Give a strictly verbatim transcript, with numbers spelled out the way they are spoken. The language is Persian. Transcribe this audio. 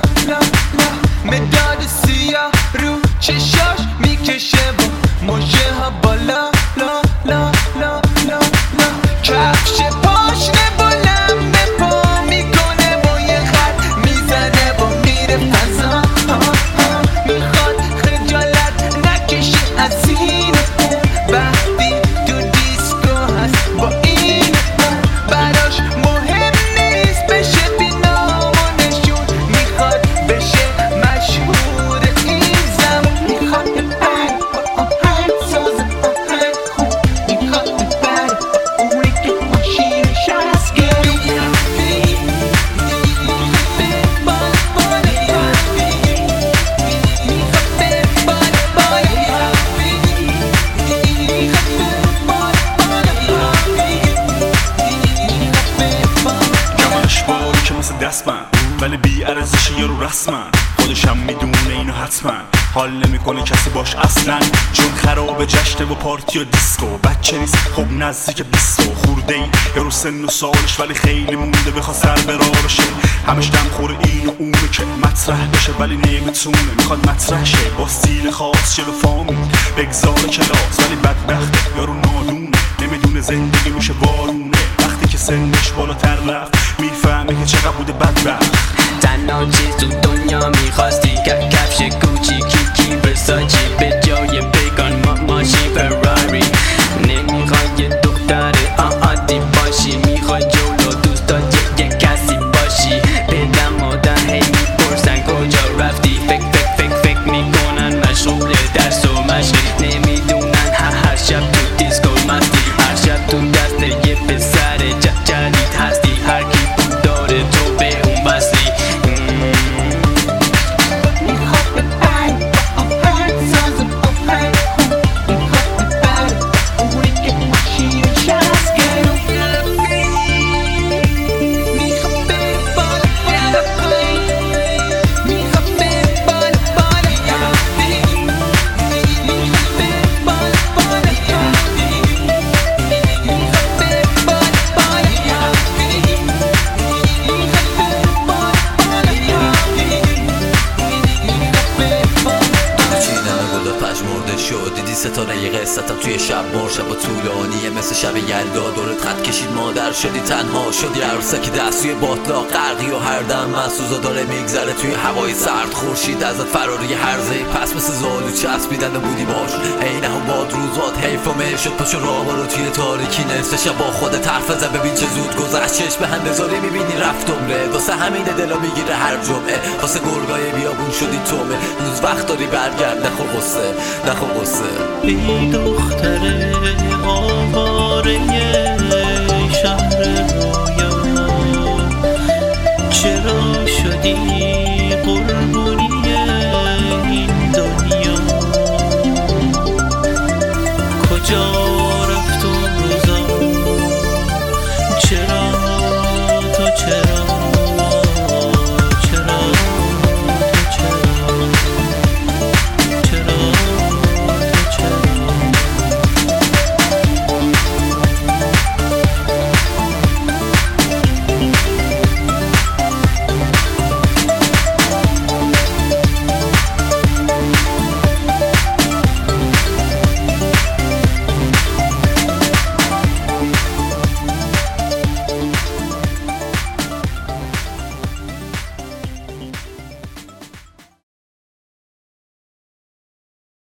لا لا مداد سیاه رو چشاش میکشه و موجه ها بالا لا لا لا لا لا کفش پاشنه بلند به پا میکنه و یه خط میزنه و میره فضا میخواد خجالت نکشه از این وقتی تو دیسکو هست با این براش مهم نیست بشه بینام و نشون میخواد بشه مشهور این زمان میخواد ببر با آهنگ ساز آهنگ خوب میخواد ببر با اونی که ماشینش هست گرو کمرش باری که مثل دستمند ولی بی ارزشه یارو رسمن خودشم میدونه اینو حتما حال نمیکنه کسی باش اصلا چون خراب جشنه و پارتی و دیسکو بچه نیست خب نزدیک بیستو خورده ای یارو سن و سالش ولی خیلی مونده بخواد سر براشه همش دم خوره این و اونه که مطرح بشه ولی نمیتونه میخواد مطرح شه با ستیل خاص چه به فامی بگذار کلاس ولی بدبخته یارو نادونه نمیدونه زندگی میشه بارونه وقتی که سنش بالاتر رفت میفهمه که چقدر بوده بدبخت تنها چیز تو دنیا میخواستی که کفش کوچی کیکی ورساچی به جای بگان ما ماشین فراری نمیخوای یه دختر عادی باشی میخوای جلو دوستات یه کسی باشی پدر مادر هی میپرسن کجا رفتی فکر فکر فکر فکر میکنن مشغول درس و مشقی نمیدونن هر هر شب تو دیسکو مستی هر شب تو دست یه پسر جدید هستی هر کی بود داره تو به اون وصلی دیدی ستاره یه قصتم توی شب مر شب و طولانیه مثل شب یلدا دورت خط کشید مادر شدی تنها شدی عروسکی دست توی باطلاق غرقی و هر دم محسوزا داره میگذره توی هوای سرد خورشید ازت فراری هرزه پس مثل زالو چسبیدن بودی باش عین هم باد روزات حیف و میل شد پاشو راه رو توی تاریکی نصف شب با خودت حرف بزن ببین چه زود گذشت چشم هم بذاری میبینی رفت عمره واسه همین دلا میگیره هر جمعه واسه گرگای بیابون شدی تومه روز وقت داری برگرد نخور قصه نخور قصه ای دختر آواره شهر رویا چرا شدی